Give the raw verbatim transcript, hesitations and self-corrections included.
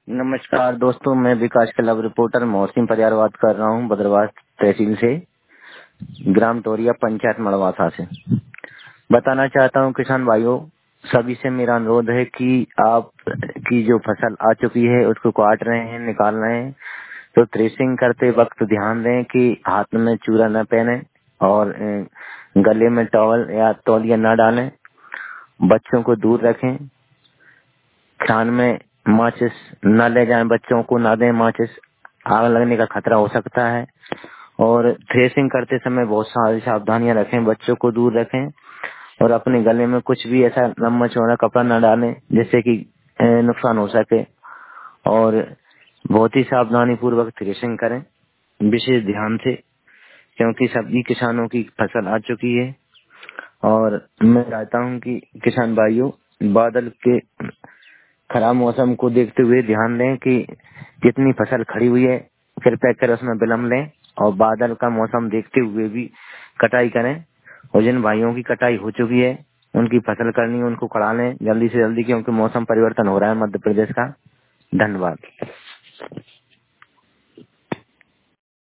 नमस्कार दोस्तों, मैं विकास क्लब रिपोर्टर मोहसिन परियार बात कर रहा हूँ बदरवास तहसील से, ग्राम तोरिया, पंचायत मड़वासा से। बताना चाहता हूँ किसान भाइयों, सभी से मेरा अनुरोध है कि आप की जो फसल आ चुकी है उसको काट रहे हैं, निकाल रहे हैं, तो थ्रेसिंग करते वक्त ध्यान दें कि हाथ में चूड़ा न पहने और अ, गले में टॉवल या तौलिया न डालें, बच्चों को दूर रखें, खान में माचिस न ले जाएं, बच्चों को ना दें माचिस, आग लगने का खतरा हो सकता है। और थ्रेसिंग करते समय बहुत सारी सावधानियां रखें, बच्चों को दूर रखें और अपने गले में कुछ भी ऐसा लंबा चौड़ा कपड़ा न डालें जिससे कि अ, नुकसान हो सके। और बहुत ही सावधानी पूर्वक थ्रेसिंग करें, विशेष ध्यान से, क्योंकि सभी किसानों की फसल आ चुकी है। और मैं चाहता हूं कि किसान भाइयों, बादल के खराब मौसम को देखते हुए ध्यान दें कि जितनी फसल खड़ी हुई है कृपया कर उसमें विलम्ब लें और बादल का मौसम देखते हुए भी कटाई करें। और जिन भाइयों की कटाई हो चुकी है उनकी फसल करनी है, उनको करा लें जल्दी से जल्दी, क्योंकि मौसम परिवर्तन हो रहा है मध्य प्रदेश का। धन्यवाद।